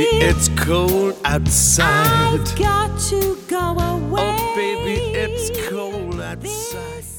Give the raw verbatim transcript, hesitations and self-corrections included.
it's cold outside. I've got to go away. Oh, baby, it's cold outside.